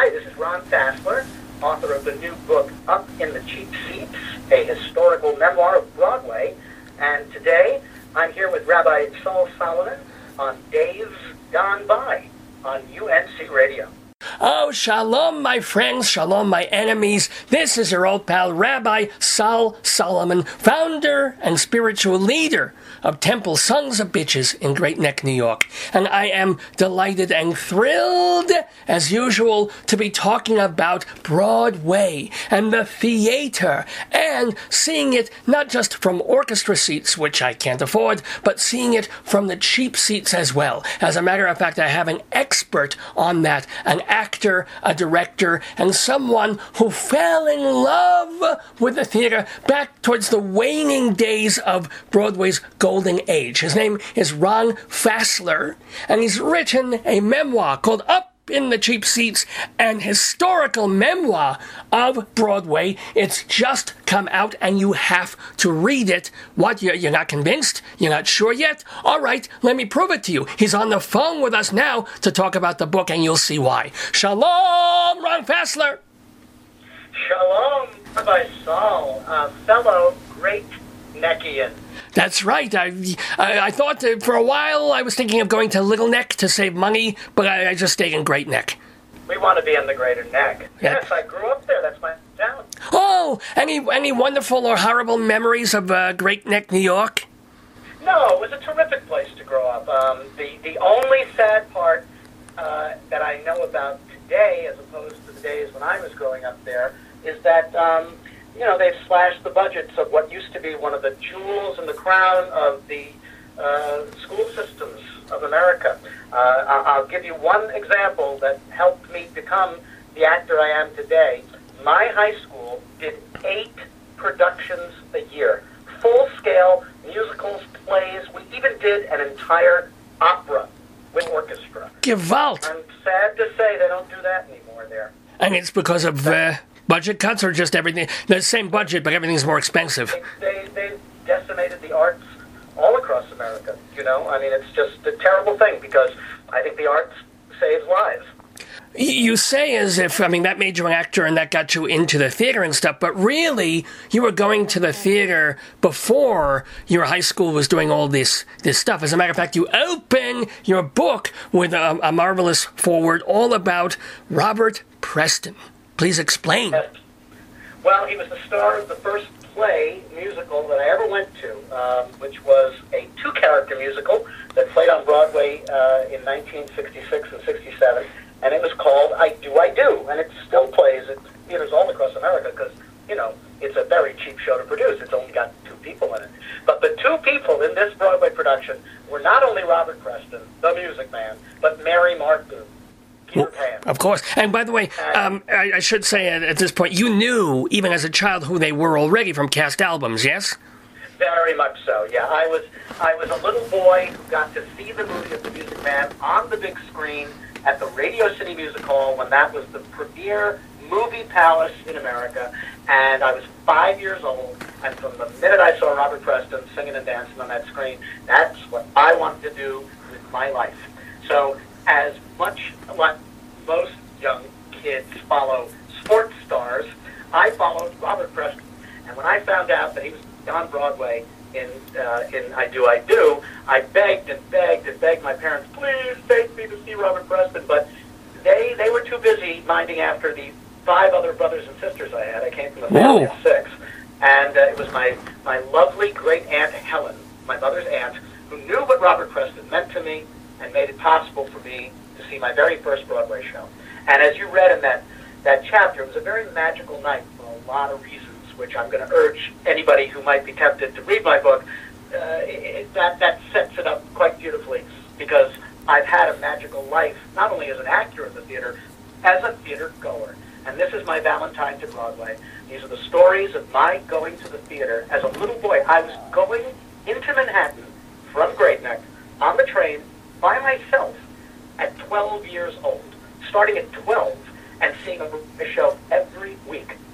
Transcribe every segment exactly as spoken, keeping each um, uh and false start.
Hi, this is Ron Fassler, author of the new book, Up in the Cheap Seats, a historical memoir of Broadway. And today, I'm here with Rabbi Saul Solomon on Days Gone By on U N C Radio. Oh, shalom, my friends, shalom, my enemies. This is your old pal, Rabbi Saul Solomon, founder and spiritual leader of Temple Sons of Bitches in Great Neck, New York. And I am delighted and thrilled, as usual, to be talking about Broadway and the theater, and seeing it not just from orchestra seats, which I can't afford, but seeing it from the cheap seats as well. As a matter of fact, I have an expert on that, an actor, a director, and someone who fell in love with the theater back towards the waning days of Broadway's golden age. His name is Ron Fassler, and he's written a memoir called Up in the Cheap Seats, an historical memoir of Broadway. It's just come out, and you have to read it. What, you're, you're not convinced? You're not sure yet? All right, let me prove it to you. He's on the phone with us now to talk about the book, and you'll see why. Shalom, Ron Fassler. Shalom, Rabbi Saul, a fellow Great Neckian. That's right. I, I, I thought that for a while I was thinking of going to Little Neck to save money, but I, I just stayed in Great Neck. We want to be in the Greater Neck. Yeah. Yes, I grew up there. That's my town. Oh, any any wonderful or horrible memories of uh, Great Neck, New York? No, it was a terrific place to grow up. Um, the, the only sad part uh, that I know about today, as opposed to the days when I was growing up there, is that, um, you know, they've slashed the budgets of what used to be one of the jewels in the crown of the uh, school systems of America. Uh, I'll give you one example that helped me become the actor I am today. My high school did eight productions a year, full-scale musicals, plays. We even did an entire opera with orchestra. Gewalt. I'm sad to say they don't do that anymore there. And it's because of uh, budget cuts, or just everything? The same budget, but everything's more expensive. They, they, they decimated the arts all across America, you know? I mean, it's just a terrible thing, because I think the arts saves lives. You say as if, I mean, that made you an actor and that got you into the theater and stuff, but really, you were going to the theater before your high school was doing all this this stuff. As a matter of fact, you open your book with a, a marvelous foreword all about Robert Preston. Please explain. Yes. Well, he was the star of the first play musical that I ever went to, um, which was a two-character musical that played on Broadway uh, in nineteen sixty-six and sixty-seven, and it was called I Do, I Do, and it still plays at theaters all across America because, you know, it's a very cheap show to produce. It's only got two people in it. But the two people in this Broadway production were not only Robert Preston, the Music Man, but Mary Martin. Well, of course. And by the way, um, I, I should say at, at this point, you knew, even as a child, who they were already from cast albums, yes? Very much so, yeah. I was I was a little boy who got to see the movie of The Music Man on the big screen at the Radio City Music Hall when that was the premier movie palace in America. And I was five years old, and from the minute I saw Robert Preston singing and dancing on that screen, that's what I wanted to do with my life. So as much what most young kids follow sports stars, I followed Robert Preston. And when I found out that he was on Broadway in uh, in I Do, I Do, I begged and begged and begged my parents, please take me to see Robert Preston. But they they were too busy minding after the five other brothers and sisters I had. I came from a family of six. And uh, it was my, my lovely great aunt Helen, my mother's aunt, who knew what Robert Preston meant to me and made it possible for me to see my very first Broadway show. And as you read in that, that chapter, it was a very magical night for a lot of reasons, which I'm going to urge anybody who might be tempted to read my book. Uh, it, that, that sets it up quite beautifully, because I've had a magical life, not only as an actor in the theater, as a theater goer. And this is my Valentine to Broadway. These are the stories of my going to the theater as a little boy. I was going into Manhattan from Great Neck on the train by myself at twelve years old, starting at twelve and seeing a show every week.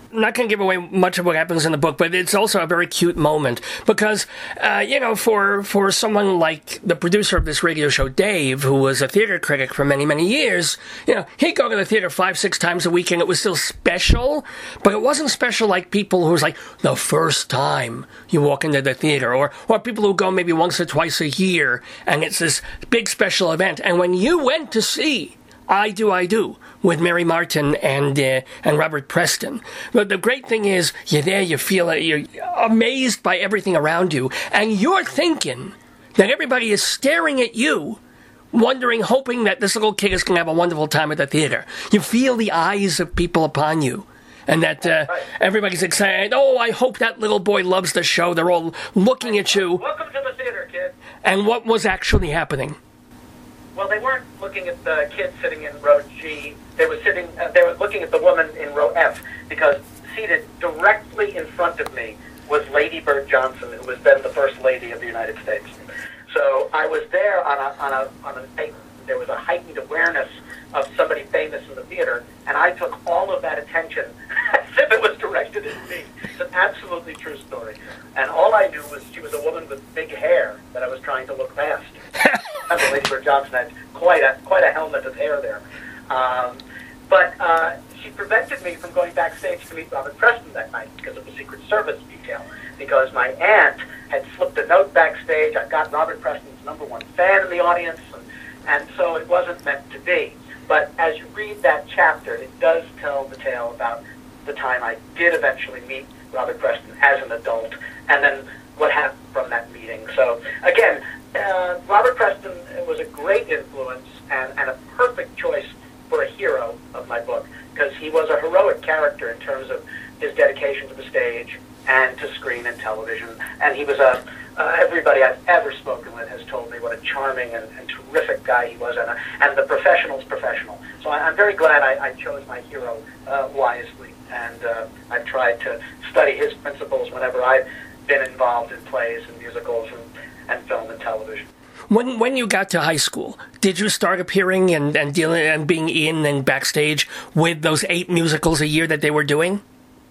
I'm not going to give away much of what happens in the book, but it's also a very cute moment because, uh, you know, for for someone like the producer of this radio show, Dave, who was a theater critic for many, many years, you know, he'd go to the theater five, six times a week, and it was still special, but it wasn't special like people who was like the first time you walk into the theater, or, or people who go maybe once or twice a year, and it's this big special event. And when you went to see I Do, I Do with Mary Martin and uh, and Robert Preston. But the great thing is, you're there, you feel it, you're amazed by everything around you, and you're thinking that everybody is staring at you, wondering, hoping that this little kid is going to have a wonderful time at the theater. You feel the eyes of people upon you, and that uh, everybody's excited. Oh, I hope that little boy loves the show. They're all looking at you. Welcome to the theater, kid. And what was actually happening? Well, they weren't looking at the kid sitting in row G. They were sitting. Uh, they were looking at the woman in row F, because seated directly in front of me was Lady Bird Johnson, who was then the First Lady of the United States. So I was there on a on a on a. There was a heightened awareness of somebody famous in the theater, and I took all of that attention as if it was directed at me. It's an absolutely true story. And all I knew was she was a woman with big hair that I was trying to look past. And Lady Bird Johnson had quite a quite a helmet of hair there. Um, but uh, she prevented me from going backstage to meet Robert Preston that night because of the Secret Service detail. Because my aunt had slipped a note backstage. I got Robert Preston's number one fan in the audience, and, and so it wasn't meant to be. But as you read that chapter, it does tell the tale about the time I did eventually meet Robert Preston as an adult, and then what happened from that meeting. So, again, uh, Robert Preston was a great influence and, and a perfect choice for a hero of my book, because he was a heroic character in terms of his dedication to the stage and to screen and television. And he was a, uh, everybody I've ever spoken with has told me what a charming and, and terrific guy he was, and, a, and the professional's professional. So I, I'm very glad I, I chose my hero uh, wisely, and uh, I've tried to study his principles whenever I've been involved in plays and musicals and, and film and television. When when you got to high school, did you start appearing and, and dealing and being in and backstage with those eight musicals a year that they were doing?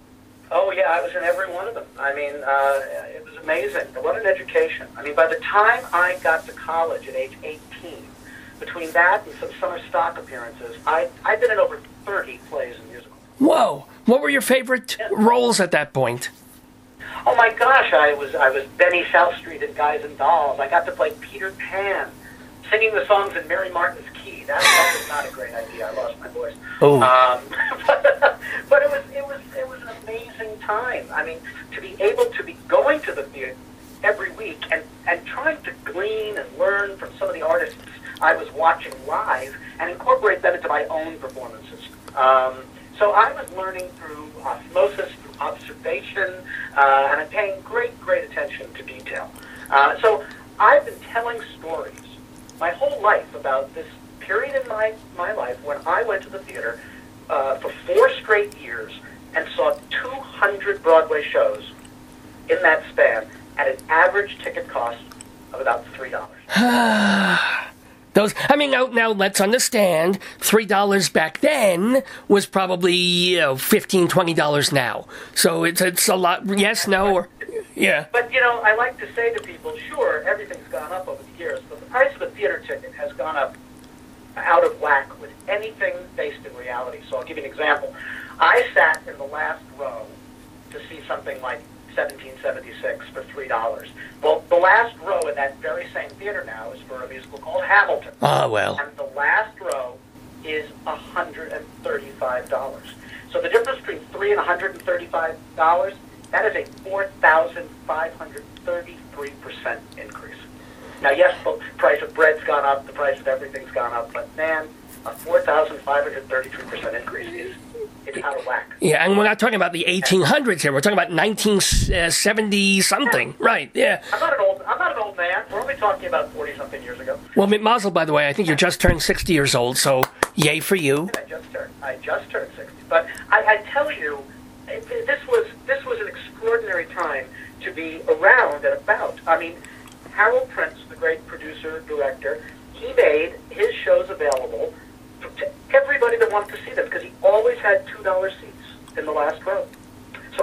Oh, yeah, I was in every one of them. I mean, uh, it was amazing. What an education. I mean, by the time I got to college at age eighteen, between that and some summer stock appearances, I, I've been in over thirty plays and musicals. Whoa! What were your favorite yeah. roles at that point? Oh, my gosh, I was I was Benny Southstreet in Guys and Dolls. I got to play Peter Pan, singing the songs in Mary Martin's key. That, that was not a great idea. I lost my voice. Oh. Um, but, but it was it was it was an amazing time. I mean, to be able to be going to the theater every week and, and trying to glean and learn from some of the artists I was watching live and incorporate them into my own performances. Um, so I was learning through osmosis, through observation, uh, and I'm paying great, great attention to detail. Uh, so I've been telling stories my whole life about this period in my, my life when I went to the theater uh, for four straight years and saw two hundred Broadway shows in that span at an average ticket cost of about three dollars. Those, I mean, now, now let's understand, three dollars back then was probably, you know, fifteen dollars, twenty dollars now. So it's it's a lot, yes, no, or, yeah. But, you know, I like to say to people, sure, everything's gone up over the years, but the price of a theater ticket has gone up out of whack with anything based in reality. So I'll give you an example. I sat in the last row to see something like seventeen seventy-six for three dollars. Well, the last row in that very same theater now is for a musical called Hamilton. Ah, well. And the last row is one hundred thirty-five dollars. So the difference between three dollars and one hundred thirty-five dollars, that is a four thousand five hundred thirty-three percent increase. Now, yes, the price of bread's gone up, the price of everything's gone up, but man, a four thousand five hundred thirty-three percent increase is it's out of whack. Yeah, and we're not talking about the eighteen hundreds here. We're talking about nineteen seventy something. Yeah. Right, yeah. I'm not an old I'm not an old man. We're only talking about forty-something years ago. Well, Mazel, by the way, I think you just turned sixty years old, so yay for you. I just turned, I just turned sixty. But I, I tell you, it, this was this was an extraordinary time to be around and about. I mean, Harold Prince, the great producer, director, he made his shows available to everybody that wanted to see them, because he always had two dollar seats in the last row.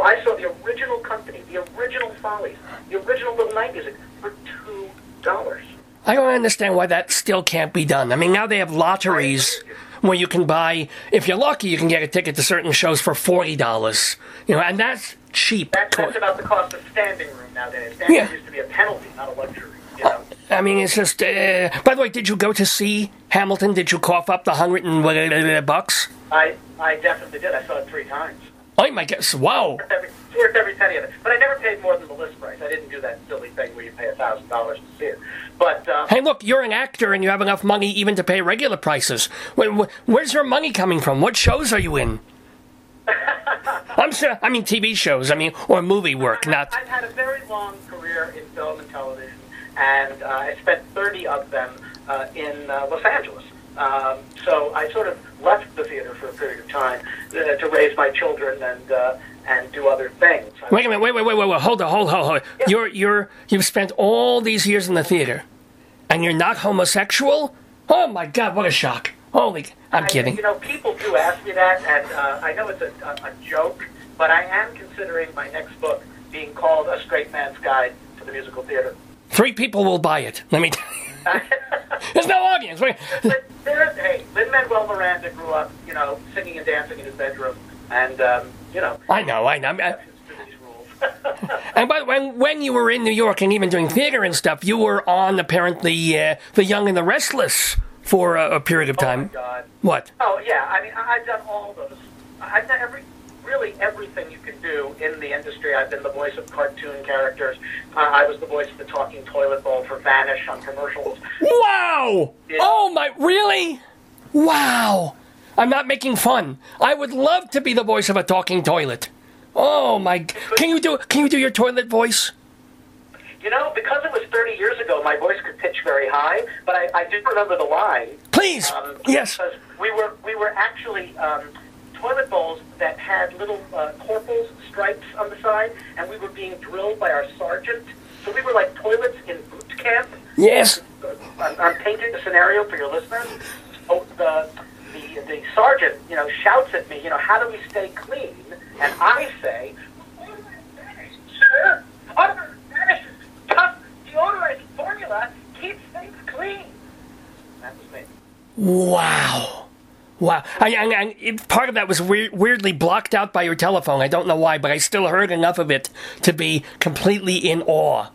I saw the original company, the original Follies, the original Little Night Music for two dollars. I don't understand why that still can't be done. I mean, now they have lotteries where you can buy, if you're lucky, you can get a ticket to certain shows for forty dollars. You know, and that's cheap. That's, that's about the cost of standing room nowadays. Standing Yeah. used to be a penalty, not a luxury. You know? I mean, it's just. Uh, by the way, did you go to see Hamilton? Did you cough up the hundred and whatever bucks? I I definitely did. I saw it three times. Oh my gosh! Wow. Every, it's worth every penny of it. But I never paid more than the list price. I didn't do that silly thing where you pay a thousand dollars to see it. But um, Hey, look, you're an actor and you have enough money even to pay regular prices. Where, where- where's your money coming from? What shows are you in? I'm sure. I mean, T V shows. I mean, or movie work. Not. I've had a very long career in film and television, and uh, I spent thirty of them uh, in uh, Los Angeles. Um, so I sort of left the theater for a period of time uh, to raise my children and uh, and do other things. Wait a minute. Wait, wait, wait, wait, wait. Hold on, hold, hold, hold. Yeah. You're, you're, you've spent all these years in the theater, and you're not homosexual? Oh my God! What a shock. Holy, I'm I, kidding. You know, people do ask me that, and uh, I know it's a, a, a joke, but I am considering my next book being called A Straight Man's Guide to the Musical Theater. Three people will buy it. Let me. Tell you. There's no audience. Wait. But there's, hey, Lin-Manuel Miranda grew up, you know, singing and dancing in his bedroom, and, um, you know, I know. I know. I, exceptions to these rules. and by the way, when when you were in New York and even doing theater and stuff, you were on apparently uh, The Young and the Restless for a, a period of Oh, time. my God. What? Oh, yeah, I mean, I- I've done all those. I've done every, really everything you can do in the industry. I've been the voice of cartoon characters. Uh, I was the voice of the talking toilet bowl for Vanish on commercials. Wow! Yeah. Oh my! Really? Wow! I'm not making fun. I would love to be the voice of a talking toilet. Oh my! Can you do? Can you do your toilet voice? You know, because it was thirty years ago, my voice could pitch very high, but I, I do remember the line. Please. Um, Yes. Because we were we were actually um, toilet bowls that had little uh, corporals stripes on the side, and we were being drilled by our sergeant. So we were like toilets in boot camp. Yes. I'm, I'm painting the scenario for your listeners. So the, the the sergeant, you know, shouts at me, you know, how do we stay clean? And I say, sir, under Vanish's tough deodorizing formula keeps things clean. That was me. Wow. Wow. I, I, I, it, part of that was weir- weirdly blocked out by your telephone. I don't know why, but I still heard enough of it to be completely in awe.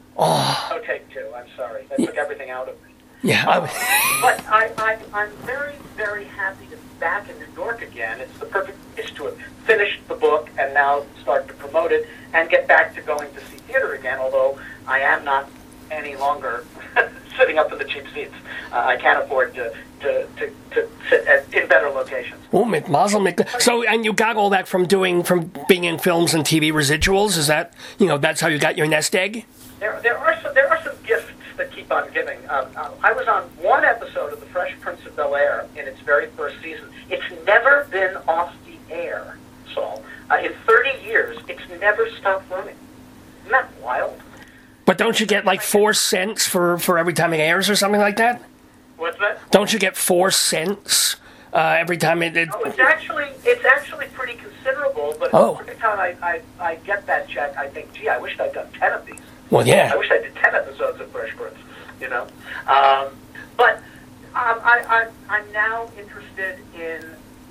Oh, take two. I'm sorry. That took everything out of me. Yeah. I, But I, I, I'm very, very happy to be back in New York again. It's the perfect place to have finished the book and now start to promote it and get back to going to see theater again, although I am not any longer sitting up in the cheap seats. Uh, I can't afford to, to, to, to sit at, in better locations. oh, mit Mazel, mit, so, and you got all that from doing, from being in films and T V residuals? Is that, you know, that's how you got your nest egg? There, there are some, there are some gifts that keep on giving. Um, uh, I was on one episode of The Fresh Prince of Bel-Air in its very first season. It's never been off the air, Saul. Uh, in thirty years, it's never stopped running. Isn't that wild? But don't you get like four cents for, for every time it airs or something like that? What's that? Don't you get four cents uh, every time it... it No, it's actually it's actually pretty considerable. But Oh. every time I, I, I get that check, I think, gee, I wish I'd done ten of these. well, yeah. I wish I did ten episodes of Fresh Prince, you know. Um, but um, I, I, I'm now interested in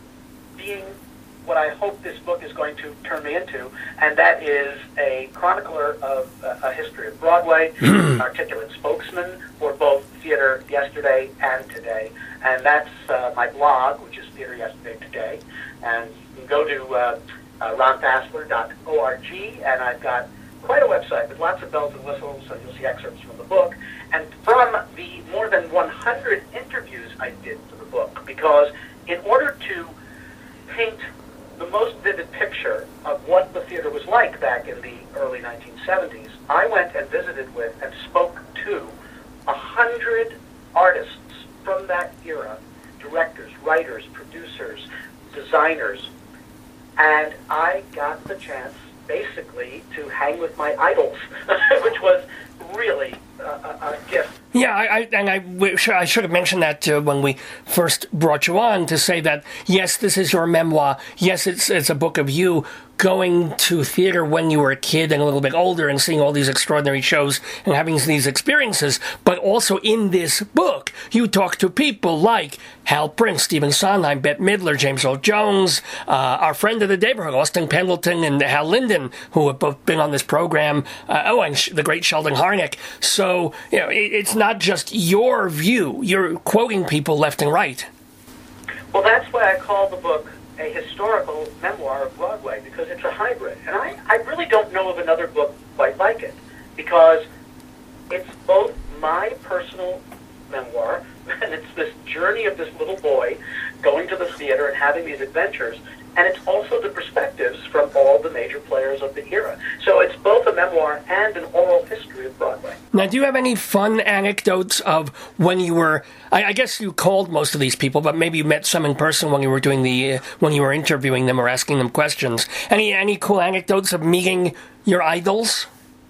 being what I hope this book is going to turn me into, and that is a chronicler of uh, a history of Broadway, an articulate spokesman for both Theater Yesterday and Today. And that's uh, my blog, which is Theater Yesterday Today. And you can go to uh, uh, ron fassler dot org, and I've got quite a website with lots of bells and whistles, and you'll see excerpts from the book, and from the more than one hundred interviews I did for the book, because in order to paint the most vivid picture of what the theater was like back in the early nineteen seventies, I went and visited with and spoke to a hundred artists from that era, directors, writers, producers, designers, and I got the chance basically to hang with my idols, which was really a, a, a gift. Yeah, I, I, and I, wish I should have mentioned that uh, when we first brought you on, to say that, yes, this is your memoir. Yes, it's it's a book of you going to theater when you were a kid and a little bit older and seeing all these extraordinary shows and having these experiences. But also in this book, you talk to people like Hal Prince, Stephen Sondheim, Bette Midler, James Earl Jones, uh, our friend of the neighborhood, Austin Pendleton, and Hal Linden, who have both been on this program. Uh, oh, and sh- the great Sheldon Harnick. So, you know, it, it's not just your view. You're quoting people left and right. Well, that's why I call the book a historical memoir of Broadway, because it's a hybrid. And I, I really don't know of another book quite like it, because it's both my personal memoir, and it's this journey of this little boy going to the theater and having these adventures, and it's also the perspectives from all the major players of the era. So it's both a memoir and an oral history of Broadway. Now, do you have any fun anecdotes of when you were, I, I guess you called most of these people, but maybe you met some in person when you were doing the, uh, when you were interviewing them or asking them questions. Any, any cool anecdotes of meeting your idols?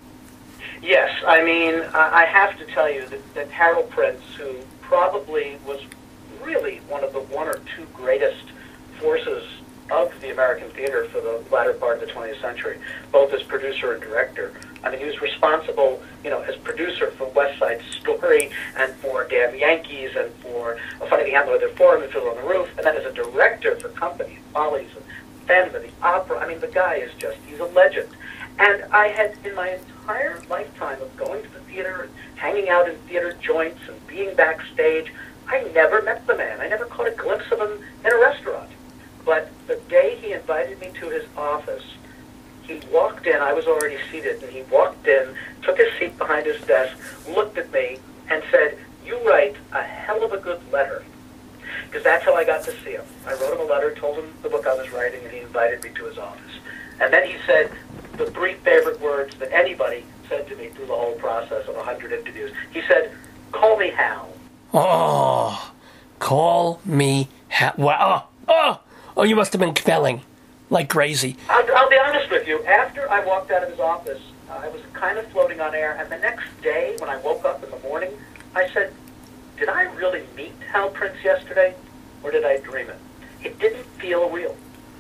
Yes, I mean, I have to tell you that, that Harold Prince, who probably was really one of the one or two greatest forces of the American theater for the latter part of the twentieth century, both as producer and director. I mean, he was responsible, you know, as producer for West Side Story and for Damn Yankees and for A Funny Thing Happened with Their Forum and Fiddler on the Roof, and then as a director for Company, Follies, and Phantom of the Opera. I mean, the guy is just, he's a legend. And I had, in my entire lifetime of going to the theater and hanging out in theater joints and being backstage, I never met the man. I never caught a glimpse of him in a restaurant. But the day he invited me to his office, he walked in, I was already seated, and he walked in, took his seat behind his desk, looked at me, and said, "You write a hell of a good letter." Because that's how I got to see him. I wrote him a letter, told him the book I was writing, and he invited me to his office. And then he said the three favorite words that anybody said to me through the whole process of a hundred interviews. He said, "Call me Hal." Oh, call me Hal. Wow. Oh, oh, you must have been felling like crazy. I'll, I'll be honest with you. After I walked out of his office, uh, I was kind of floating on air. And the next day, when I woke up in the morning, I said, did I really meet Hal Prince yesterday, or did I dream it? It didn't feel real.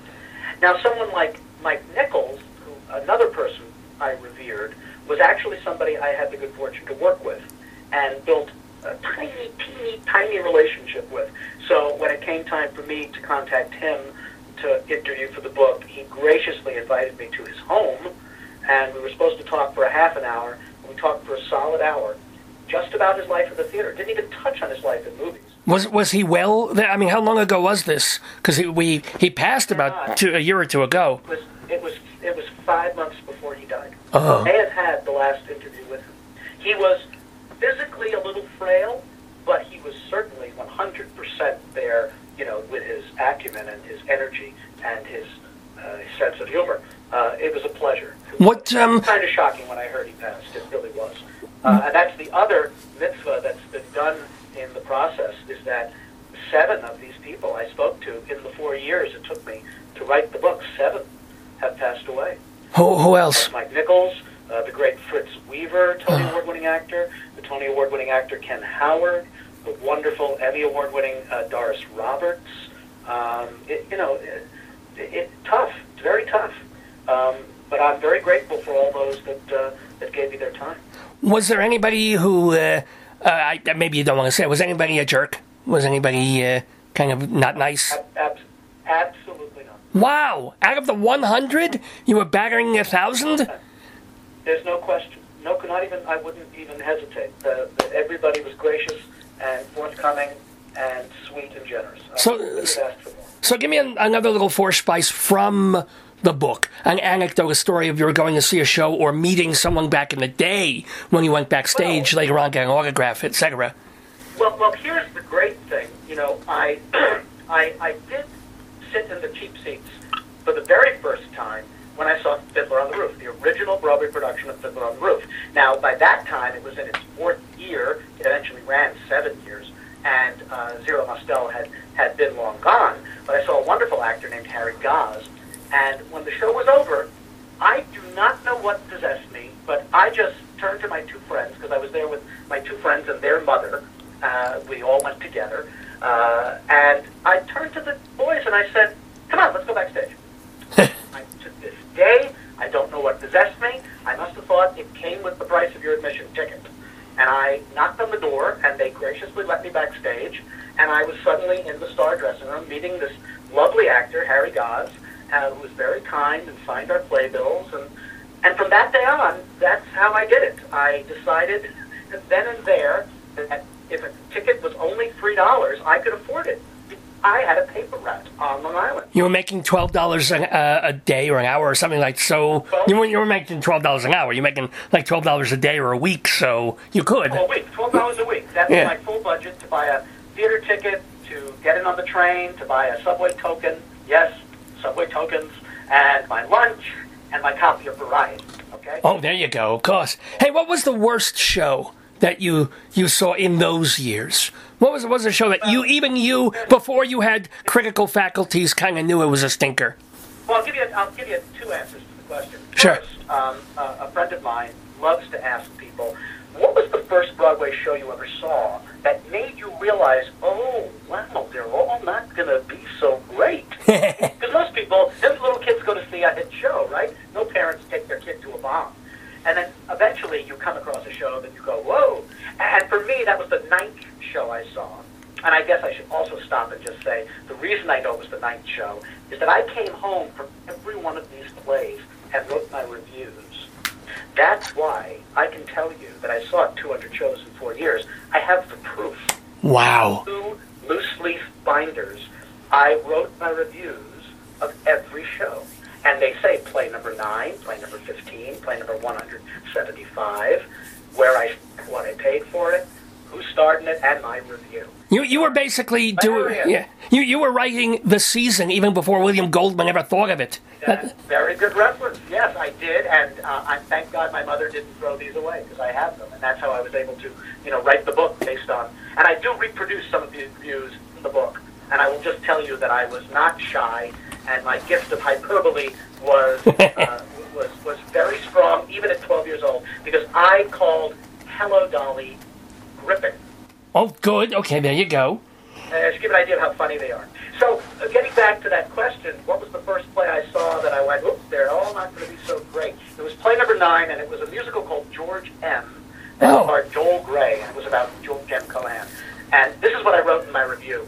Now, someone like Mike Nichols, who, another person I revered, was actually somebody I had the good fortune to work with and built a tiny, teeny, tiny relationship with. So when it came time for me to contact him to interview for the book, he graciously invited me to his home, and we were supposed to talk for a half an hour. We talked for a solid hour, just about his life in the theater. Didn't even touch on his life in movies. Was was he well? I mean, how long ago was this? Because he we he passed about two, a year or two ago. It was it was it was five months before he died. Oh. I had had the last interview with him. He was physically a little frail, but he was certainly one hundred percent there, you know, with his acumen and his energy and his, uh, his sense of humor. Uh, it was a pleasure. What um? Kind of shocking when I heard he passed. It really was. Uh, and that's the other mitzvah that's been done in the process, is that seven of these people I spoke to in the four years it took me to write the book, seven have passed away. Who, who else? Uh, Mike Nichols, uh, the great Fritz Weaver, Tony Award-winning actor, the Tony Award-winning actor Ken Howard, the wonderful Emmy Award-winning uh, Doris Roberts. Um, it, you know, it, it, it tough. It's very tough. Um, but I'm very grateful for all those that uh, that gave me their time. Was there anybody who, uh, uh, I, maybe you don't want to say, was anybody a jerk? Was anybody uh, kind of not nice? Ab- ab- absolutely not. Wow! Out of the one hundred, you were battering a thousand? There's no question. No, not even, I wouldn't even hesitate. Uh, everybody was gracious and forthcoming and sweet and generous. So, I couldn't ask for more. So give me an, another little forspice from the book, an anecdote, a story of you were going to see a show or meeting someone back in the day when you went backstage, well, later on getting an autograph, et cetera. Well, well, here's the great thing. You know, I, I, I did sit in the cheap seats for the very first time when I saw Fiddler on the Roof, the original Broadway production of Fiddler on the Roof. Now, by that time, it was in its fourth year. It eventually ran seven years, and uh, Zero Mostel had, had been long gone. But I saw a wonderful actor named Harry Goss, and when the show was over, I do not know what possessed me, but I just turned to my two friends, because I was there with my two friends and their mother. Uh, we all went together. Uh, and I turned to the boys and I said, come on, let's go backstage. I, to this day, I don't know what possessed me. I must have thought it came with the price of your admission ticket. And I knocked on the door, and they graciously let me backstage. And I was suddenly in the Star dressing room meeting this lovely actor, Harry Goss, uh, who was very kind and signed our playbills. And, and from that day on, that's how I did it. I decided then and there that if a ticket was only three dollars, I could afford it. I had a paper route on Long Island. You were making twelve dollars a, a day or an hour or something like so. Well, you, were, you were making twelve dollars an hour. You're making like twelve dollars a day or a week, so you could. A week, twelve dollars a week. That's yeah. my full budget to buy a theater ticket, to get in on the train, to buy a subway token. Yes, subway tokens, and my lunch, and my copy of Variety. Okay? Oh, there you go, of course. Hey, what was the worst show that you you saw in those years? What was, what was a show that you, even you, before you had critical faculties, kind of knew it was a stinker? Well, I'll give you, I'll give you two answers to the question. Sure. First, um, uh, a friend of mine loves to ask people, what was the first Broadway show you ever saw that made you realize, oh, wow, they're all not going to be so great? Because most people, those little kids go to see a hit show, right? No parents take their kid to a bomb. And then eventually you come across a show that you go, whoa. And for me, that was the ninth show I saw. And I guess I should also stop and just say, the reason I know it was the ninth show is that I came home from every one of these plays and wrote my reviews. That's why I can tell you that I saw two hundred shows in four years. I have the proof. Wow. Two loose-leaf binders. I wrote my reviews of every show. And they say play number nine, play number fifteen, play number one hundred seventy-five, where I, what I paid for it, who starred in it, and my review. You you were basically doing yeah. You you were writing the season even before William Goldman ever thought of it. That's very good reference. Yes, I did, and uh, I thank God my mother didn't throw these away because I have them, and that's how I was able to, you know, write the book based on. And I do reproduce some of these reviews in the book, and I will just tell you that I was not shy, and my gift of hyperbole was uh, was was very strong, even at twelve years old, because I called Hello Dolly gripping. Oh, good. Okay, there you go. Uh, to give an idea of how funny they are. So, uh, getting back to that question, what was the first play I saw that I went, oops, they're all not going to be so great? It was play number nine, and it was a musical called George M. that oh. starred Joel Grey, and it was about George M. Cohan. And this is what I wrote in my review.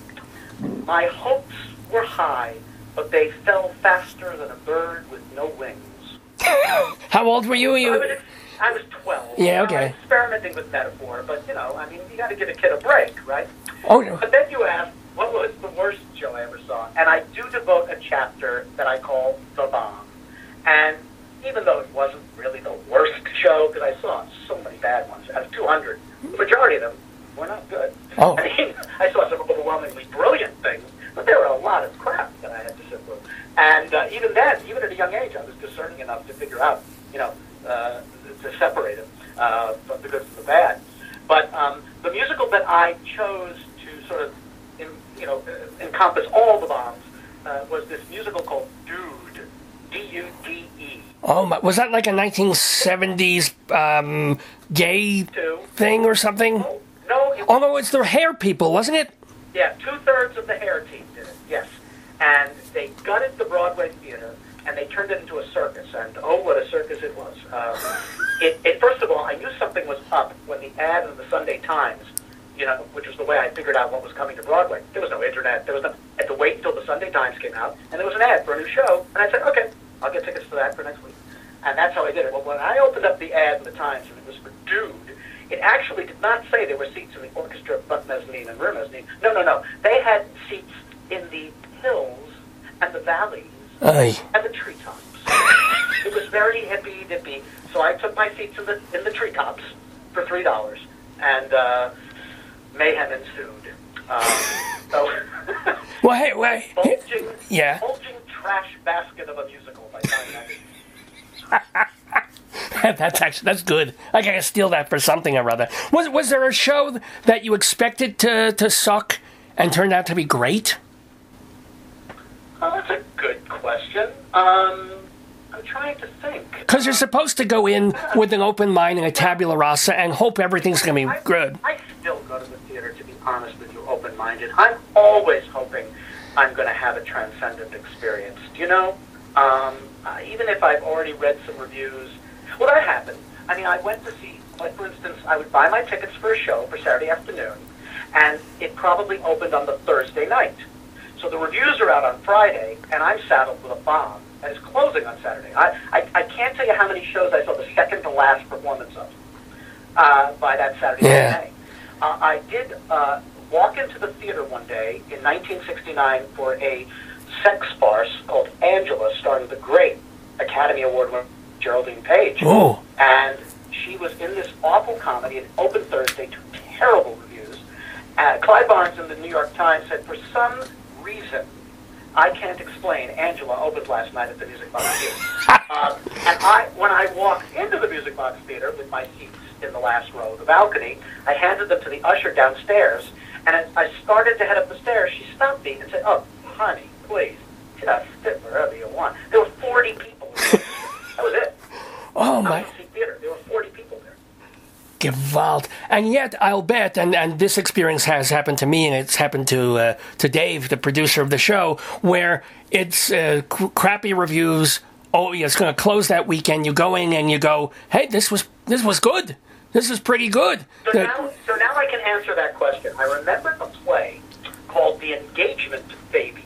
My hopes were high, but they fell faster than a bird with no wings. How old were you? you... I, was, I was twelve. Yeah, okay. I was experimenting with metaphor, but, you know, I mean, you got to give a kid a break, right? Oh, no. But then you asked, what was the worst show I ever saw? And I do devote a chapter that I call The Bomb. And even though it wasn't really the worst show, because I saw so many bad ones, out of two hundred, the majority of them were not good. Oh. I mean, I saw some overwhelmingly brilliant things, but there were a lot of crap that I had to sit through. And uh, even then, even at a young age, I was discerning enough to figure out, you know, uh, to separate it uh, from the good from the bad. But um, the musical that I chose to sort of, in, you know, uh, encompass all the bombs uh, was this musical called Dude, D U D E. Oh, my, was that like a nineteen seventies um, gay Two. thing or something? Oh, no. It, oh, no, it's the hair people, wasn't it? Yeah, two-thirds of the hair team did it, yes. And they gutted the Broadway theater, and they turned it into a circus. And oh, what a circus it was. Um, it, it, first of all, I knew something was up when the ad in the Sunday Times, you know, which was the way I figured out what was coming to Broadway. There was no internet. There was no, I had to wait until the Sunday Times came out, and there was an ad for a new show. And I said, okay, I'll get tickets for that for next week. And that's how I did it. Well, when I opened up the ad in the Times, and it was for Dude, it actually did not say there were seats in the orchestra, front mezzanine, and rear mezzanine. No, no, no. They had seats in the hills and the valleys Aye. and the treetops. It was very hippy dippy. So I took my seats in the in the treetops for three dollars, and uh, mayhem ensued. Um, so, well, hey, wait. bulging, Yeah. bulging trash basket of a musical by Time Magazine. That's actually that's good. I gotta steal that for something or other. Was was there a show that you expected to to suck and turned out to be great? Oh, that's a good question. Um, I'm trying to think. Because you're supposed to go in with an open mind and a tabula rasa and hope everything's going to be I, good. I still go to the theater, to be honest with you, open-minded. I'm always hoping I'm going to have a transcendent experience. Do you know? Um, uh, even if I've already read some reviews. Well, that happened. I mean, I went to see, like, for instance, I would buy my tickets for a show for Saturday afternoon, and it probably opened on the Thursday night. So the reviews are out on Friday, and I'm saddled with a bomb that is closing on Saturday. I, I, I can't tell you how many shows I saw the second to last performance of uh, by that Saturday Yeah. night. Uh, I did uh, walk into the theater one day in nineteen sixty-nine for a sex farce called Angela, starring the great Academy Award winner Geraldine Page. Oh. And she was in this awful comedy. It opened Thursday to terrible reviews. Uh, Clyde Barnes in the New York Times said, for some reason, I can't explain, Angela opened last night at the Music Box Theater. um, and I, when I walked into the Music Box Theater with my seats in the last row of the balcony, I handed them to the usher downstairs, and as I started to head up the stairs, she stopped me and said, oh, honey, please, just sit wherever you want. There were forty people. That was it. Oh, my. Theater. There were forty people there. Gewalt. And yet, I'll bet, and, and this experience has happened to me, and it's happened to uh, to Dave, the producer of the show, where it's uh, cr- crappy reviews. Oh, yeah, it's going to close that weekend. You go in and you go, hey, this was this was good. This is pretty good. So, The- now, so now I can answer that question. I remember a play called The Engagement Baby.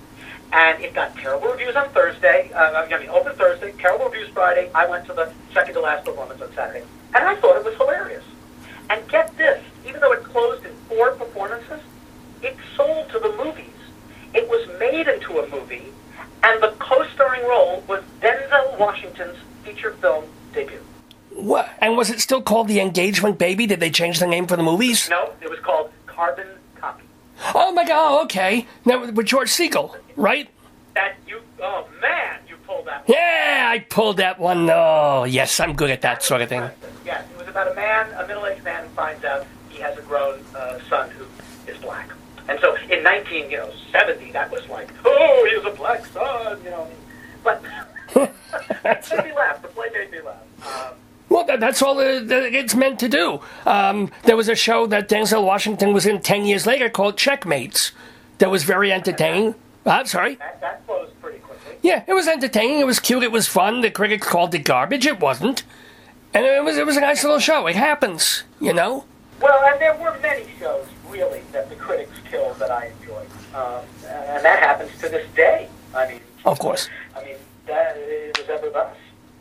And it got terrible reviews on Thursday. Uh, I mean, open Thursday, terrible reviews Friday. I went to the second to last performance on Saturday. And I thought it was hilarious. And get this, even though it closed in four performances, it sold to the movies. It was made into a movie, and the co-starring role was Denzel Washington's feature film debut. what? And was it still called The Engagement Baby? Did they change the name for the movies? No, it was called Carbon Copy. Oh, my God. Okay. Now, with George Siegel, right? That you, oh man, you pulled that one. Yeah, I pulled that one. Oh, yes, I'm good at that sort of thing. Yes, it was about a man, a middle-aged man who finds out he has a grown uh, son who is black. And so in nineteen, you know, seventy, that was like, oh, he has a black son, you know. But it made me laugh. The play made me laugh. Um, Well, that, that's all it, it's meant to do. Um, there was a show that Denzel Washington was in ten years later called Checkmates that was very entertaining. Uh, sorry. that, that closed pretty quickly. Yeah, it was entertaining. It was cute. It was fun. The critics called it garbage. It wasn't. And it was it was a nice little show. It happens, you know? Well, and there were many shows, really, that the critics killed that I enjoyed. Um, and that happens to this day. I mean, Of course. I mean, that, it was ever thus.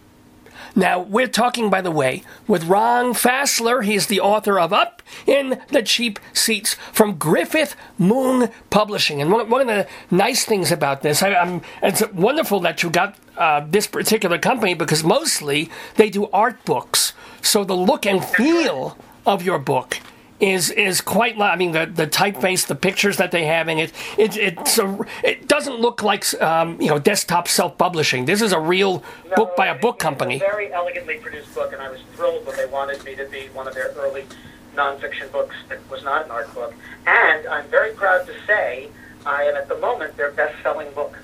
Now, we're talking, by the way, with Ron Fassler. He's the author of Up in the Cheap Seats from Griffith Moon Publishing. And one, one of the nice things about this, I, I'm, it's wonderful that you got uh, this particular company because mostly they do art books. So the look and feel of your book is is quite. I mean, the the typeface, the pictures that they have in it, it it's a, it doesn't look like um, you know desktop self publishing. This is a real No, book by a it- book it's company. a very elegantly produced book, and I was thrilled when they wanted me to be one of their early nonfiction books that was not an art book. And I'm very proud to say I am at the moment their best-selling book.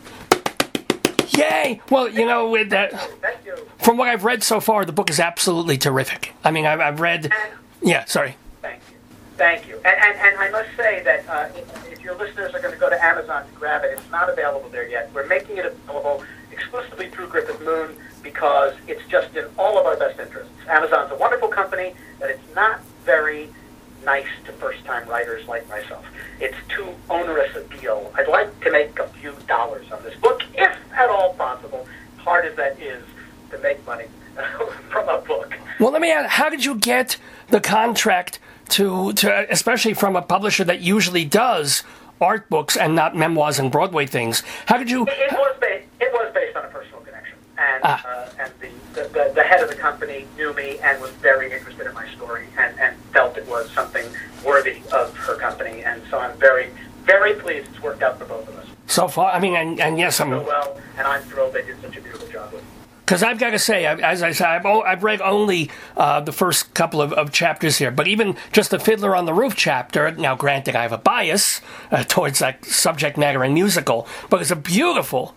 Yay! Well, you know, with that, Thank you. from what I've read so far, the book is absolutely terrific. I mean, I've, I've read. And Yeah, sorry. thank you. Thank you. And, and, and I must say that uh, if, if your listeners are going to go to Amazon to grab it, it's not available there yet. We're making it available exclusively through Griffith Moon because it's just in all of our best interests. Amazon's a wonderful company, but it's not very nice to first-time writers like myself. It's too onerous a deal. I'd like to make a few dollars on this book, if at all possible, hard as that is to make money from a book. Well, let me ask, how did you get the contract to, to, especially from a publisher that usually does art books and not memoirs and Broadway things? How did you? It, it was based. It was based on a personal connection, and Ah. uh, and the, the, the the head of the company knew me and was very interested in my story, and, and felt it was something worthy of her company, and so I'm very very pleased it's worked out for both of us So far, I mean, and, and yes, I'm. so well, and I'm thrilled they did such a beautiful job with it. Because I've got to say, I- as I said, I've, o- I've read only uh, the first couple of, of chapters here, but even just the Fiddler on the Roof chapter, now granted I have a bias uh, towards that subject matter and musical, but it's a beautiful,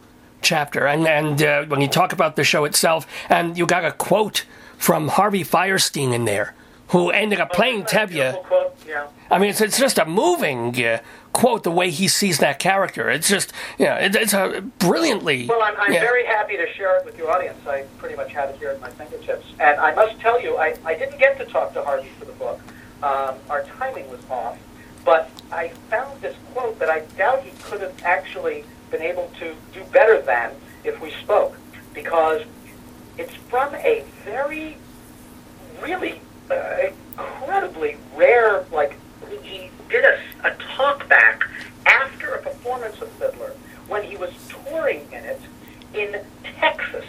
chapter. And, and uh, when you talk about the show itself, and you got a quote from Harvey Fierstein in there, who ended up playing Tevye. Yeah. I mean, it's, it's just a moving uh, quote, the way he sees that character. It's just, you know, it, it's a brilliantly... Well, I'm, I'm yeah. very happy to share it with your audience. I pretty much have it here at my fingertips. And I must tell you, I, I didn't get to talk to Harvey for the book. Um, our timing was off. But I found this quote that I doubt he could have actually been able to do better than if we spoke. Because it's from a very, really uh, incredibly rare, like, he did a, a talk back after a performance of Fiddler when he was touring in it in Texas.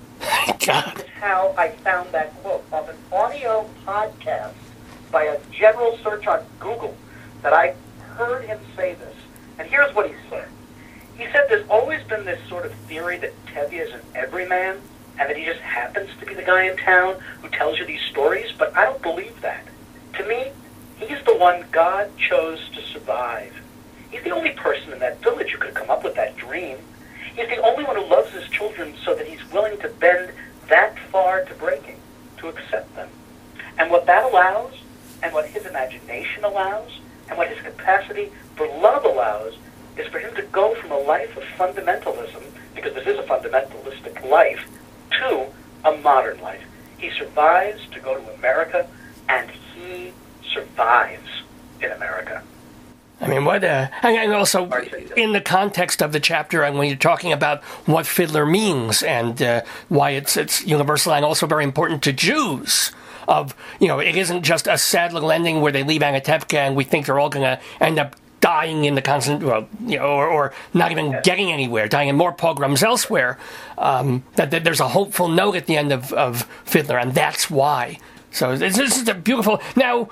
God. This is how I found that quote off an audio podcast by a general search on Google that I heard him say this. And here's what he said. He said there's always been this sort of theory that Tevye is an everyman and that he just happens to be the guy in town who tells you these stories, but I don't believe that. To me, he's the one God chose to survive. He's the only person in that village who could come up with that dream. He's the only one who loves his children so that he's willing to bend that far to breaking, to accept them. And what that allows, and what his imagination allows, and what his capacity for love allows, is for him to go from a life of fundamentalism, because this is a fundamentalistic life, to a modern life. He survives to go to America, and he survives in America. I mean, what, uh, and also in the context of the chapter, and when you're talking about what Fiddler means and uh, why it's it's universal and also very important to Jews, of, you know, it isn't just a sad little ending where they leave Anatevka and we think they're all going to end up dying in the constant, well, you know, or, or not even yes. getting anywhere, dying in more pogroms elsewhere. Um, that, that there's a hopeful note at the end of, of Fiddler, and that's why. So this is a beautiful. Now,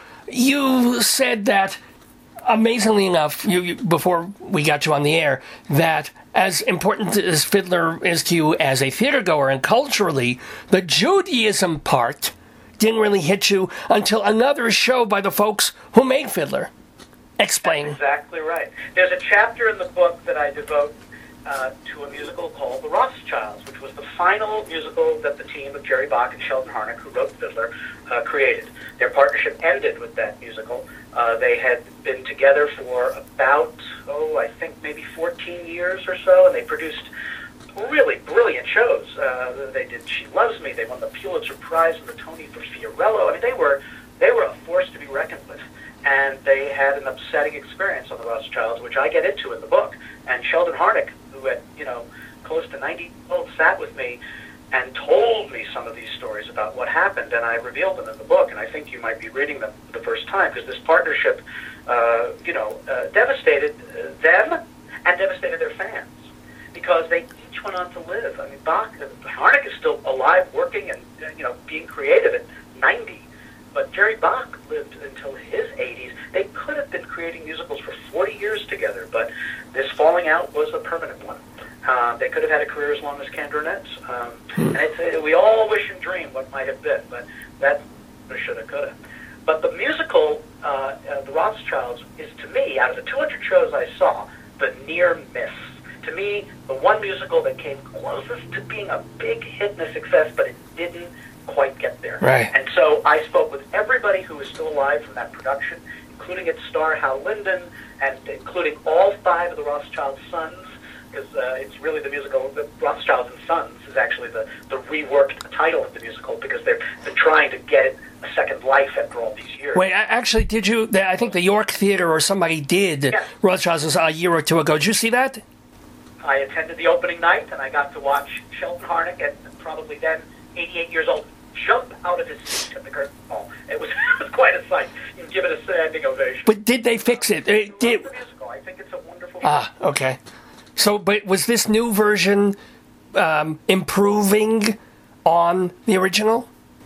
you said that, amazingly enough, you, you, before we got you on the air, that as important as Fiddler is to you as a theater goer and culturally, the Judaism part didn't really hit you until another show by the folks who made Fiddler. Explain. That's exactly right. There's a chapter in the book that I devote uh, to a musical called The Rothschilds, which was the final musical that the team of Jerry Bach and Sheldon Harnick, who wrote Fiddler, uh, created. Their partnership ended with that musical. Uh, they had been together for about, oh, I think maybe fourteen years or so, and they produced really brilliant shows. Uh, they did She Loves Me. They won the Pulitzer Prize and the Tony for Fiorello. I mean, they were they were a force to be reckoned with. And they had an upsetting experience on the Rothschilds, which I get into in the book. And Sheldon Harnick, who had, you know, close to ninety years old, sat with me and told me some of these stories about what happened, and I revealed them in the book, and I think you might be reading them for the first time, because this partnership, uh, you know, uh, devastated them and devastated their fans, because they each went on to live. I mean, Bach, Harnick is still alive, working, and, you know, being creative at ninety. But Jerry Bach lived until his eighties. They could have been creating musicals for forty years together, but this falling out was a permanent one. Uh, they could have had a career as long as Candronet's. Um, and it's, uh, we all wish and dream what might have been, but that shoulda, coulda. But the musical, uh, uh, The Rothschilds, is, to me, out of the two hundred shows I saw, the near miss. To me, the one musical that came closest to being a big hit and a success, but it didn't quite get there. Right. And so I spoke with everybody who was still alive from that production, including its star Hal Linden, and including all five of the Rothschild sons, because uh, it's really the musical, the Rothschilds and Sons is actually the, the reworked title of the musical, because they're, they're trying to get it a second life after all these years. Wait, actually, did you, I think the York Theater or somebody did yeah. Rothschilds a year or two ago. Did you see that? I attended the opening night, and I got to watch Sheldon Harnick, at probably then eighty-eight years old, jump out of his seat at the curtain call. It was, it was quite a sight. You can give it a standing ovation. But did they fix it? it did... the musical. I think it's a wonderful Ah, musical. Okay. So, but was this new version um, improving on the original?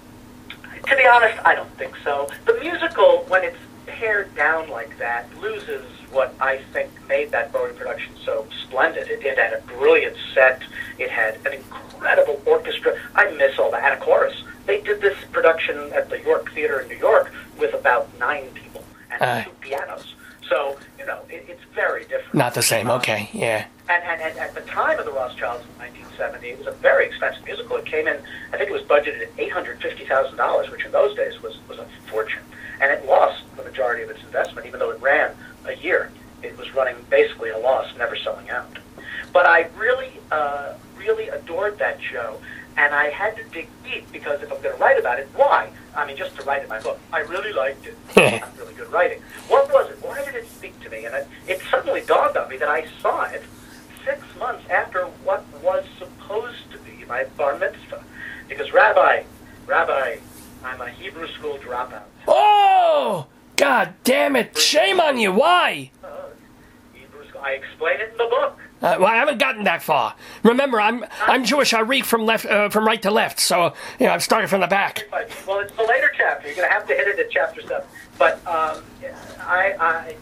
To be honest, I don't think so. The musical, when it's pared down like that, loses what I think made that Bowie production so splendid. It, it had a brilliant set. It had an incredible orchestra. I miss all that. And a chorus. They did this production at the York Theater in New York with about nine people and uh. two pianos. So, you know, it, it's very different. Not the same. Um, Okay, yeah. And, and, and at the time of the Rothschilds in nineteen seventy, it was a very expensive musical. It came in, I think it was budgeted at eight hundred fifty thousand dollars, which in those days was, was a fortune. And it lost the majority of its investment, even though it ran a year. It was running basically a loss, never selling out. But I really, uh, really adored that show, and I had to dig deep, because if I'm going to write about it, why? I mean, just to write in my book. I really liked it. It's not really good writing. What was it? Why did it speak to me? And it, it suddenly dawned on me that I saw it six months after what was supposed to be my bar mitzvah. Because, Rabbi, Rabbi, I'm a Hebrew school dropout. Oh! God damn it! Shame on you! Why? Uh, Hebrew school. I explain it in the book. Uh, well, I haven't gotten that far. Remember, I'm I'm Jewish. I read from left uh, from right to left, so you know I've started from the back. Well, it's the later chapter. You're going to have to hit it at chapter seven. But um, I, I,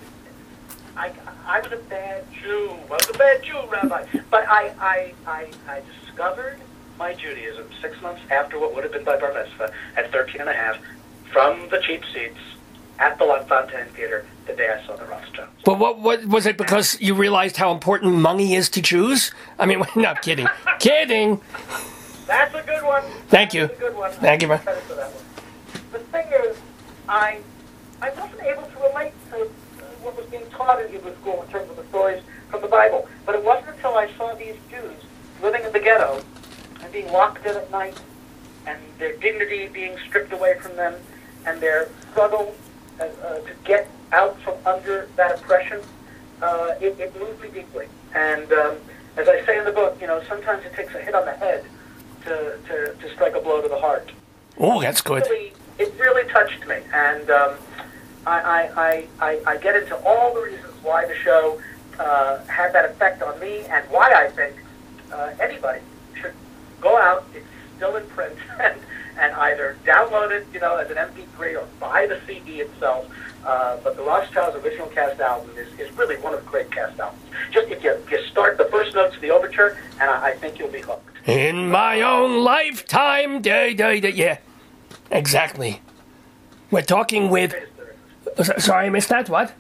I, I was a bad Jew. I was a bad Jew, Rabbi. But I, I, I, I discovered my Judaism six months after what would have been my bar mitzvah at thirteen and a half, from the cheap seats at the L'Enfant Theater the day I saw the Rothschilds. But what, what was it? Because you realized how important money is to Jews? I mean, not kidding, kidding. That's a good one. Thank you. That's a good one. Thank you, man. Credit for that one. The thing is, I, I wasn't able to relate to uh, what was being taught in Hebrew school in terms of the stories from the Bible. But it wasn't until I saw these Jews living in the ghetto and being locked in at night, and their dignity being stripped away from them, and their struggle uh, uh, to get out from under that oppression, uh, it, it moved me deeply. And um, as I say in the book, you know, sometimes it takes a hit on the head to, to, to strike a blow to the heart. Oh, that's good. It really, it really touched me. And um, I, I, I, I get into all the reasons why the show uh, had that effect on me, and why I think uh, anybody should go out, it's still in print, and, and either download it, you know, as an M P three, or buy the C D itself. Uh, but the Rothschilds' original cast album is, is really one of the great cast albums. Just if you, if you start the first notes of the overture, and I, I think you'll be hooked. In my own lifetime, day, day, day. Yeah, exactly. We're talking with... Sorry, I missed that. What?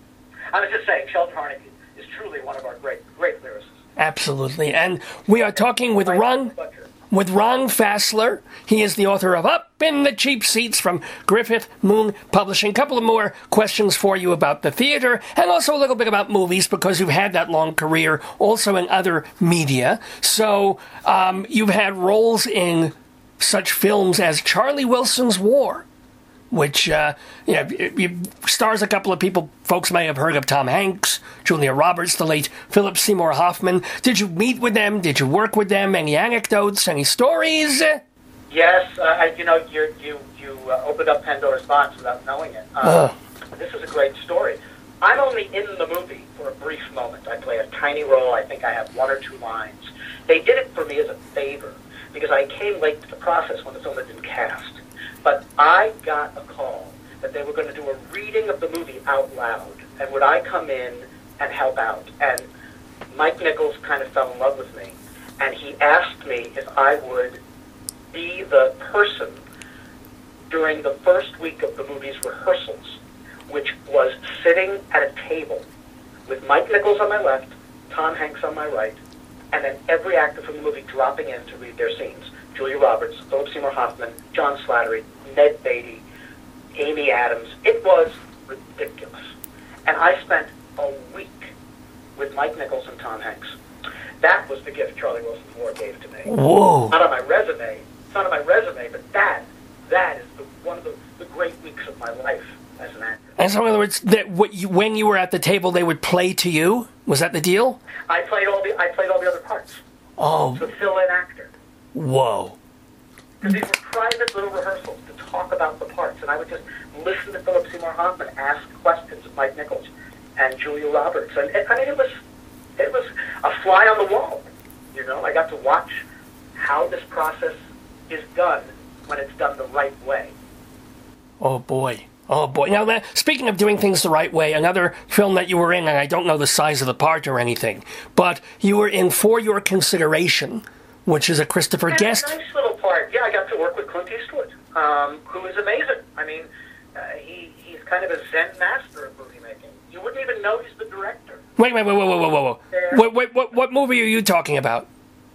I was just saying, Sheldon Harnick is truly one of our great, great lyricists. Absolutely. And we are talking with Ron... with Ron Fassler. He is the author of Up in the Cheap Seats from Griffith Moon Publishing. A couple of more questions for you about the theater, and also a little bit about movies, because you've had that long career also in other media. So um, you've had roles in such films as Charlie Wilson's War, which uh, you know, it, it stars a couple of people folks may have heard of: Tom Hanks, Julia Roberts, the late Philip Seymour Hoffman. Did you meet with them? Did you work with them? Any anecdotes? Any stories? Yes, uh, I, you know, you you you uh, opened up Pandora's box without knowing it. Um, this is a great story. I'm only in the movie for a brief moment. I play a tiny role. I think I have one or two lines. They did it for me as a favor, because I came late to the process when the film had been cast. But I got a call that they were going to do a reading of the movie out loud, and would I come in and help out? And Mike Nichols kind of fell in love with me, and he asked me if I would be the person during the first week of the movie's rehearsals, which was sitting at a table with Mike Nichols on my left, Tom Hanks on my right, and then every actor from the movie dropping in to read their scenes. Julia Roberts, Philip Seymour Hoffman, John Slattery, Ned Beatty, Amy Adams. It was ridiculous. And I spent a week with Mike Nichols and Tom Hanks. That was the gift Charlie Wilson's War gave to me. Whoa. Not on my resume. It's not on my resume, but that, that is the, one of the, the great weeks of my life as an actor. And so in other words, that what you, when you were at the table, they would play to you? Was that the deal? I played all the I played all the other parts. Oh. The fill-in actor. Whoa. Because these were private little rehearsals to talk about the parts, and I would just listen to Philip Seymour Hoffman ask questions of Mike Nichols and Julia Roberts, and it, I mean, it was it was a fly on the wall. You know, I got to watch how this process is done when it's done the right way. Oh boy. Oh boy. Now, that, speaking of doing things the right way, another film that you were in, and I don't know the size of the part or anything, but you were in For Your Consideration, which is a Christopher And Guest. a nice little part. Yeah, I got to work with Clint Eastwood, um, who is amazing. I mean, uh, he he's kind of a Zen master of movie making. You wouldn't even know he's the director. Wait, wait, wait, wait, wait, wait, wait, wait. Wait, wait, what, what movie are you talking about?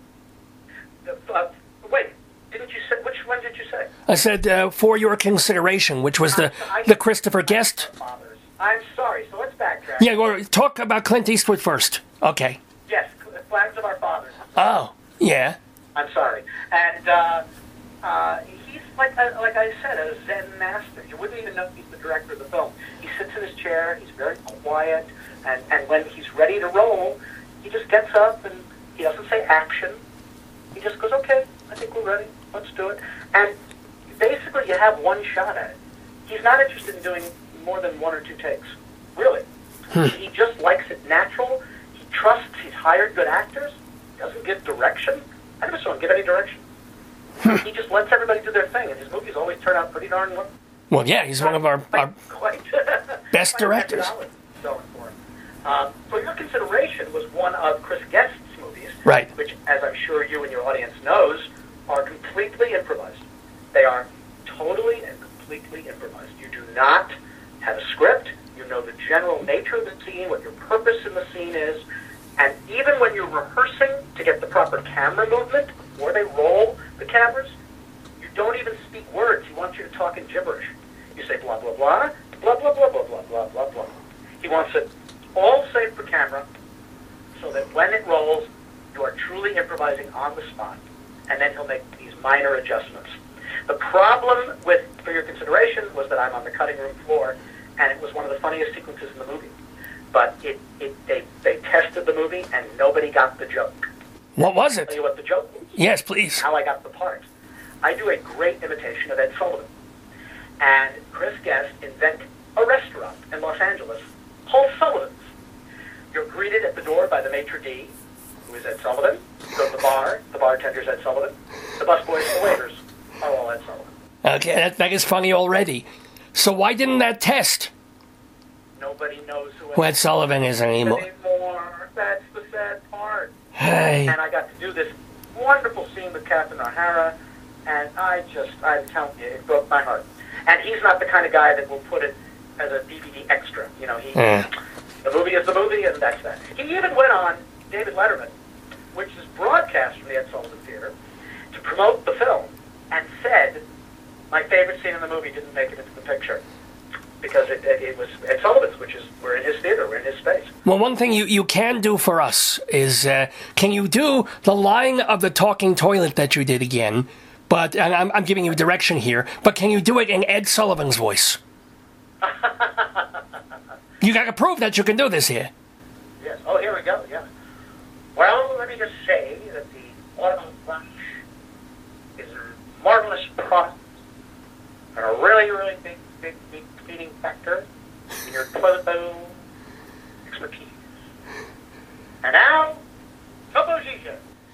Uh, wait, didn't you say, which one did you say? I said, uh, For Your Consideration, which was the, the Christopher Guest. I'm sorry, so let's backtrack. Yeah, well, talk about Clint Eastwood first. Okay. Yes, Flags of Our Fathers. Oh, yeah. I'm sorry. And uh, uh, he's, like, uh, like I said, a Zen master. You wouldn't even know he's the director of the film. He sits in his chair, he's very quiet, and, and when he's ready to roll, he just gets up and he doesn't say action. He just goes, okay, I think we're ready. Let's do it. And basically you have one shot at it. He's not interested in doing more than one or two takes. Really. Hmm. He just likes it natural. He trusts he's hired good actors. He doesn't give direction. I never saw him give any direction. Hmm. He just lets everybody do their thing, and his movies always turn out pretty darn well. Well, yeah, he's one of our, our quite, best directors. So for, um, for Your Consideration was one of Chris Guest's movies, right? Which, as I'm sure you and your audience knows, are completely improvised. They are totally and completely improvised. You do not have a script. You know the general nature of the scene, what your purpose in the scene is, and even when you're rehearsing to get the proper camera movement before they roll the cameras, you don't even speak words. He wants you to talk in gibberish. You say blah, blah, blah, blah, blah, blah, blah, blah, blah, blah, blah. He wants it all saved for camera so that when it rolls, you are truly improvising on the spot, and then he'll make these minor adjustments. The problem with For Your Consideration was that I'm on the cutting room floor, and it was one of the funniest sequences in the movie. But it, it they, they tested the movie, and nobody got the joke. What was it? I'll tell you what the joke was. Yes, please. How I got the part. I do a great imitation of Ed Sullivan. And Chris Guest invented a restaurant in Los Angeles called Sullivan's. You're greeted at the door by the maitre d', who is Ed Sullivan. You go to the bar, the bartender's Ed Sullivan. The busboys and the waiters are all Ed Sullivan. Okay, that, that is funny already. So why didn't that test? Nobody knows who Ed, who Ed Sullivan is anymore. anymore. That's the sad part. Hey. And I got to do this wonderful scene with Catherine O'Hara, and I just, I'm telling you, it broke my heart. And he's not the kind of guy that will put it as a D V D extra. You know, he, mm. the movie is the movie, and that's that. He even went on David Letterman, which is broadcast from the Ed Sullivan Theater, to promote the film, and said, my favorite scene in the movie didn't make it into the picture. Because it, it, it was Ed Sullivan's, which is, we're in his theater, we're in his space. Well, one thing you, you can do for us is, uh, can you do the line of the talking toilet that you did again? But, and I'm, I'm giving you direction here, but can you do it in Ed Sullivan's voice? You gotta prove that you can do this here. Yes. Oh, here we go, yeah. Well, let me just say that the autumn flash is a marvelous product and a really, really big, big, big feeding factor in your toilet bowl expertise. And now, Topo Gigio.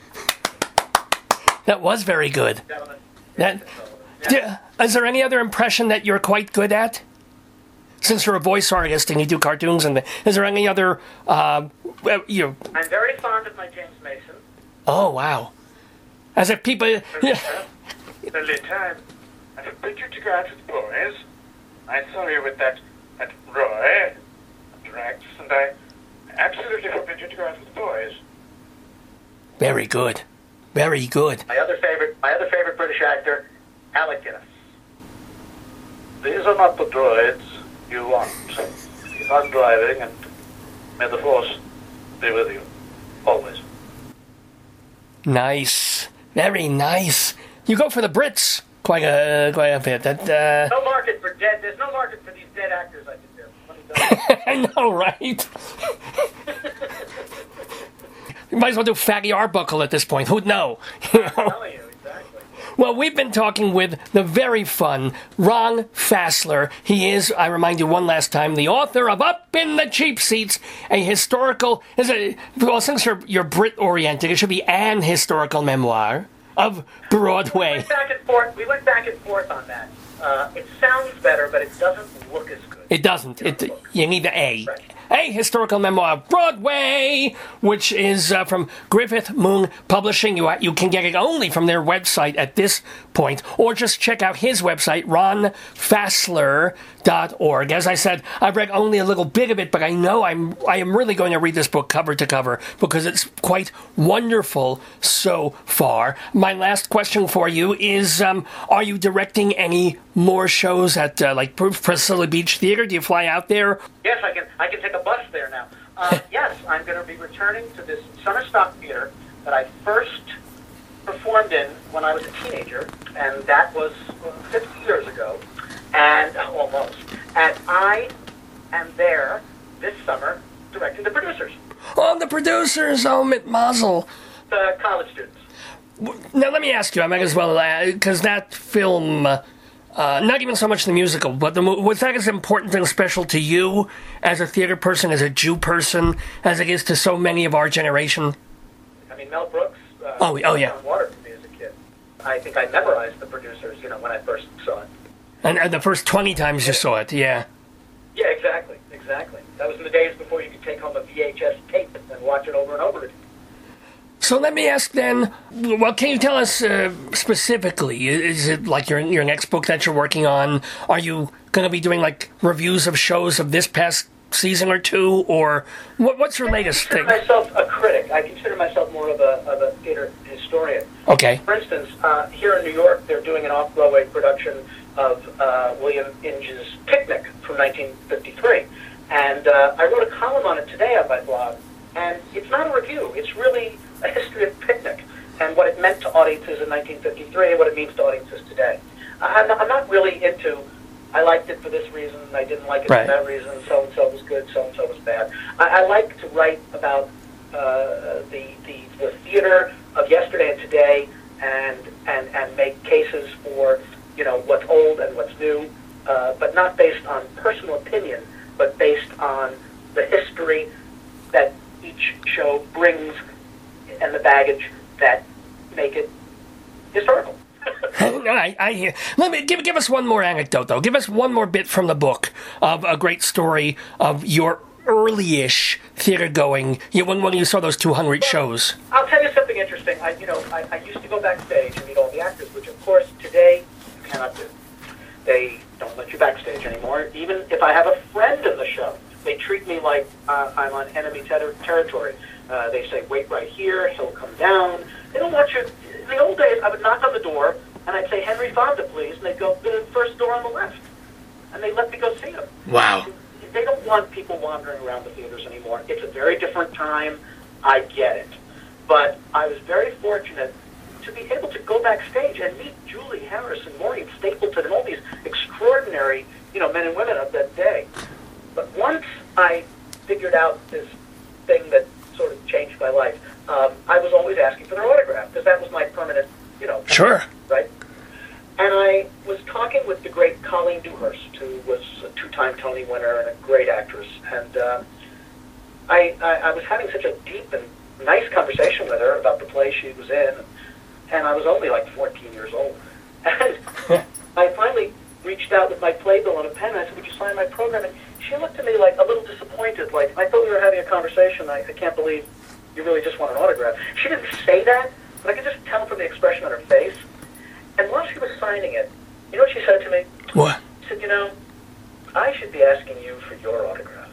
That was very good. Gentlemen. That, yeah. Is there any other impression that you're quite good at? Since you're a voice artist and you do cartoons, and the, is there any other? Uh, you. I'm very fond of my James Mason. Oh wow! As if people. Yeah. The time I have a picture to go out with the boys. I saw you with that that Roy, Drax, and I absolutely forbid you to go out with the boys. Very good. Very good. My other favorite, my other favorite British actor, Alec Guinness. These are not the droids you want. Keep on driving, and may the Force be with you. Always. Nice. Very nice. You go for the Brits quite a, quite a bit. That, uh... No market for dead, there's no market for these dead actors I can do. Let me tell you. I know, right? You might as well do Fatty Arbuckle at this point. Who'd know? You know? I'm telling you, exactly. Well, we've been talking with the very fun Ron Fassler. He is, I remind you one last time, the author of Up in the Cheap Seats, a historical, is a, well, since you're, you're Brit-oriented, it should be an historical memoir of Broadway. We went back and forth, we went back and forth on that. Uh, it sounds better, but it doesn't look as good. It doesn't. It, you need the A. Right. a historical memoir of Broadway, which is uh, from Griffith Moon Publishing. You, you can get it only from their website at this point, or just check out his website, ron fassler dot org. As I said, I've read only a little bit of it, but I know I'm I am really going to read this book cover to cover because it's quite wonderful so far. My last question for you is, um, are you directing any more shows at uh, like Priscilla Beach Theater? Do you fly out there? Yes, I can. I can take a bus there now. Uh, yes, I'm going to be returning to this summer stock theater that I first performed in when I was a teenager, and that was uh, fifty years ago, and uh, almost. And I am there this summer directing the producers. Oh, the producers! Oh, mit Mazel. The college students. Now, let me ask you, I might as well, because that film, uh, uh, not even so much the musical, but the, was that as important and special to you as a theater person, as a Jew person, as it is to so many of our generation? I mean, Mel Brooks. Uh, oh, oh, yeah. Water for me as a kid. I think I memorized the producers, you know, when I first saw it. And, and the first twenty times you saw it, yeah. Yeah, exactly, exactly. That was in the days before you could take home a V H S tape and watch it over and over again. So let me ask then, well, can you tell us uh, specifically, is it like your your next book that you're working on? Are you going to be doing like reviews of shows of this past season or two, or what, what's your latest thing? I consider myself a critic. I consider myself more of a, of a theater historian. Okay. For instance, uh, here in New York, they're doing an off-Broadway production of uh, William Inge's Picnic from nineteen fifty-three. And uh, I wrote a column on it today on my blog, and it's not a review. It's really a history of Picnic and what it meant to audiences in nineteen fifty-three and what it means to audiences today. I'm not, I'm not really into, I liked it for this reason, I didn't like it right. for that reason, so-and-so was good, so-and-so was bad. I, I like to write about uh, the, the, the theater of yesterday and today and, and, and make cases for, you know, what's old and what's new, uh, but not based on personal opinion, but based on the history that each show brings and the baggage that make it historical. I, I hear. Let me give give us one more anecdote, though. Give us one more bit from the book of a great story of your early-ish theater going. You, when when you saw those two hundred well, shows. I'll tell you something interesting. I, you know, I, I used to go backstage and meet all the actors, which of course today you cannot do. They don't let you backstage anymore. Even if I have a friend in the show, they treat me like uh, I'm on enemy ter- territory. Uh, they say, wait right here, he'll come down. They don't want you. In the old days, I would knock on the door, and I'd say, Henry Fonda, please. And they'd go, the first door on the left. And they let me go see him. Wow. They don't want people wandering around the theaters anymore. It's a very different time. I get it. But I was very fortunate to be able to go backstage and meet Julie Harris and Maureen Stapleton and all these extraordinary, you know, men and women of that day. But once I figured out this thing that sort of changed my life, um, I was always asking for their autograph because that was my permanent, you know. Sure. Right? And I was talking with the great Colleen Dewhurst, who was a two-time Tony winner and a great actress. And uh, I, I, I was having such a deep and nice conversation with her about the play she was in. And I was only like fourteen years old. And I finally reached out with my playbill and a pen. And I said, would you sign my program? And she looked at me like a little disappointed, like, I thought we were having a conversation. I, I can't believe you really just want an autograph. She didn't say that, but I could just tell from the expression on her face. And while she was signing it, you know what she said to me? What? She said, you know, I should be asking you for your autograph.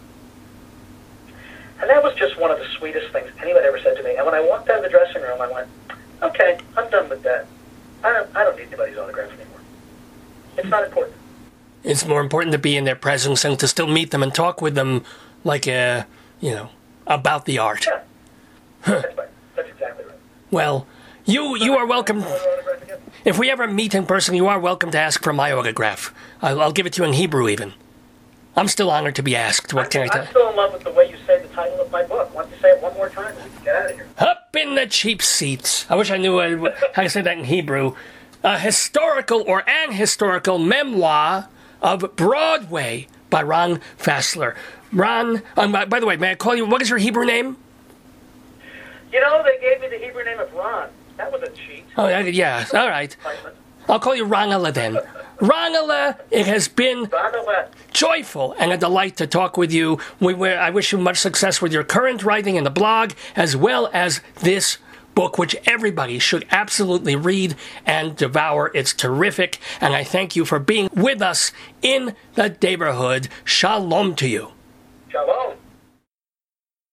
And that was just one of the sweetest things anyone ever said to me. And when I walked out of the dressing room, I went, okay, I'm done with that. I don't, I don't need anybody's autograph anymore. It's not important. It's more important to be in their presence and to still meet them and talk with them like, uh, you know, about the art. Yeah. Huh. That's right. That's exactly right. Well, you you are welcome. If we ever meet in person, you are welcome to ask for my autograph. I'll, I'll give it to you in Hebrew, even. I'm still honored to be asked. What I'm, can I tell I'm still in love with the way you say the title of my book. Why don't you say it one more time and we can get out of here? Up in the cheap seats. I wish I knew uh, how to say that in Hebrew. A historical or an historical memoir of Broadway by Ron Fassler. Ron, um, by, by the way, may I call you, what is your Hebrew name? You know, they gave me the Hebrew name of Ron. That was a cheat. Oh, yeah, yeah. All right. I'll call you Ron then. Ranelagh, it has been Ranelagh. joyful and a delight to talk with you. We were, I wish you much success with your current writing in the blog, as well as this book, which everybody should absolutely read and devour. It's terrific, and I thank you for being with us in the neighborhood. Shalom to you. Shalom.